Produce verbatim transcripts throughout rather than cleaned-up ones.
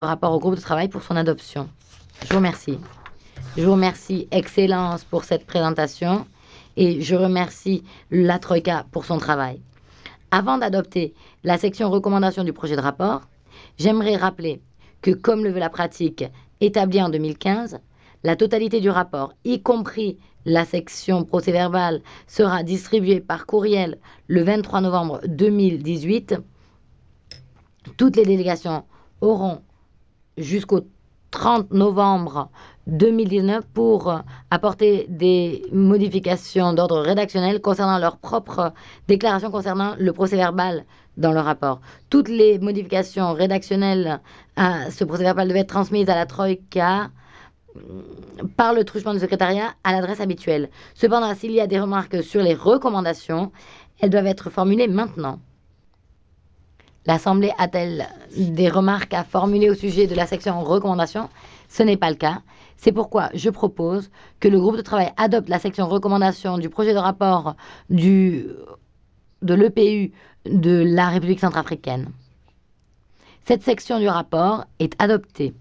rapport au groupe de travail pour son adoption. Je vous remercie. Je vous remercie, Excellence, pour cette présentation et je remercie la Troïka pour son travail. Avant d'adopter la section recommandation du projet de rapport, j'aimerais rappeler que, comme le veut la pratique établie en deux mille quinze, la totalité du rapport, y compris la section procès-verbal, sera distribuée par courriel le vingt-trois novembre deux mille dix-huit. Toutes les délégations auront jusqu'au trente novembre deux mille dix-neuf pour apporter des modifications d'ordre rédactionnel concernant leur propre déclaration concernant le procès-verbal dans le rapport. Toutes les modifications rédactionnelles à ce procès-verbal devaient être transmises à la Troïka par le truchement du secrétariat à l'adresse habituelle. Cependant, s'il y a des remarques sur les recommandations, elles doivent être formulées maintenant. L'Assemblée a-t-elle des remarques à formuler au sujet de la section recommandations? Ce n'est pas le cas. C'est pourquoi je propose que le groupe de travail adopte la section recommandations du projet de rapport du, de l'E P U de la République centrafricaine. Cette section du rapport est adoptée.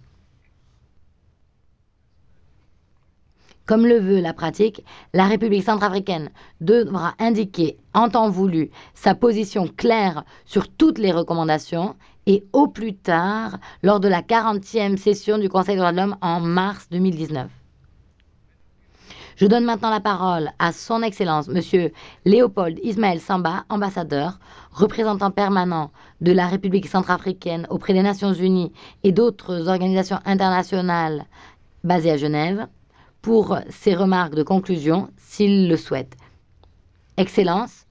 Comme le veut la pratique, la République centrafricaine devra indiquer en temps voulu sa position claire sur toutes les recommandations et au plus tard lors de la quarantième session du Conseil des droits de l'homme en mars deux mille dix-neuf. Je donne maintenant la parole à son Excellence, Monsieur Léopold Ismaël Samba, ambassadeur, représentant permanent de la République centrafricaine auprès des Nations Unies et d'autres organisations internationales basées à Genève, pour ses remarques de conclusion, s'il le souhaite. Excellence,